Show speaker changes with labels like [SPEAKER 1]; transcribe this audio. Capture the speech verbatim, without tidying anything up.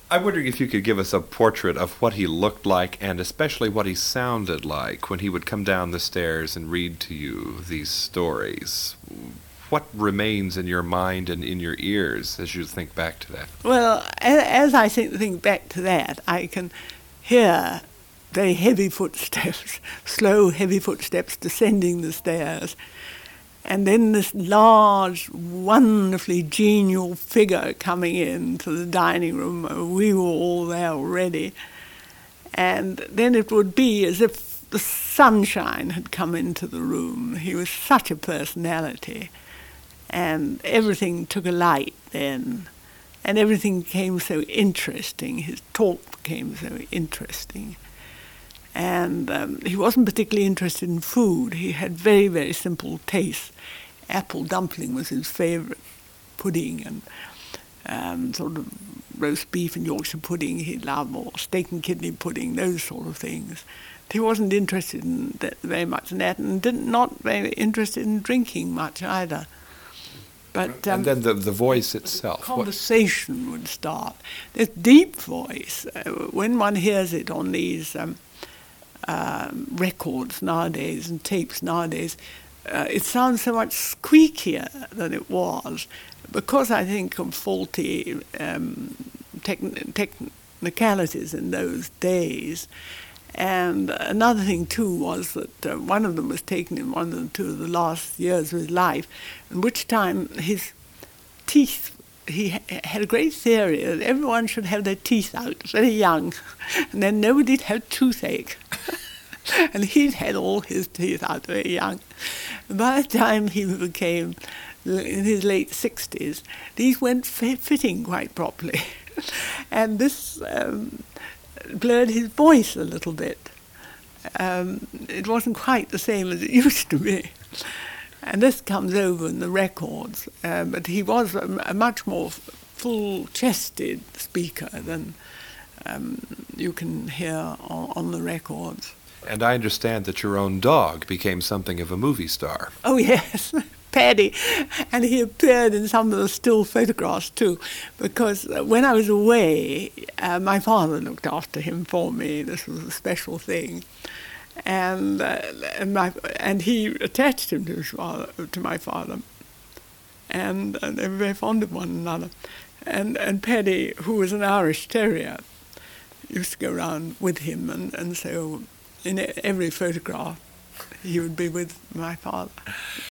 [SPEAKER 1] I'm wondering if you could give us a portrait of what he looked like and especially what he sounded like when he would come down the stairs and read to you these stories. What remains in your mind and in your ears as you think back to that?
[SPEAKER 2] Well, as I think, think back to that, I can hear very heavy footsteps, slow, heavy footsteps descending the stairs. And then this large, wonderfully genial figure coming into the dining room. We were all there already. And then it would be as if the sunshine had come into the room. He was such a personality. And everything took a light then. And everything became so interesting. His talk became so interesting. And um, he wasn't particularly interested in food. He had very, very simple tastes. Apple dumpling was his favourite, pudding, and um, sort of roast beef and Yorkshire pudding he loved, or steak and kidney pudding, those sort of things. He wasn't interested in that very much in that, and didn't, not very interested in drinking much either. But, um,
[SPEAKER 1] and then the, the voice itself.
[SPEAKER 2] Conversation what? would start. This deep voice, uh, when one hears it on these um, um, records nowadays and tapes nowadays, uh, it sounds so much squeakier than it was, because I think of faulty um, techn- technicalities in those days. And another thing, too, was that uh, one of them was taken in one of the two of the last years of his life, in which time his teeth, he ha- had a great theory that everyone should have their teeth out very young, and then nobody'd have toothache. And he'd had all his teeth out very young. And by the time he became in his late sixties, these went f- fitting quite properly. And this um, blurred his voice a little bit. Um, it wasn't quite the same as it used to be. And this comes over in the records. Uh, but he was a, a much more f- full-chested speaker than um, you can hear on, on the records.
[SPEAKER 1] And I understand that your own dog became something of a movie star.
[SPEAKER 2] Oh, yes. Paddy, and he appeared in some of the still photographs too, because when I was away, uh, my father looked after him for me. This was a special thing, and uh, and, my, and he attached him to his father, to my father, and, and they were very fond of one another. And and Paddy, who was an Irish Terrier, used to go around with him, and, and so in every photograph he would be with my father.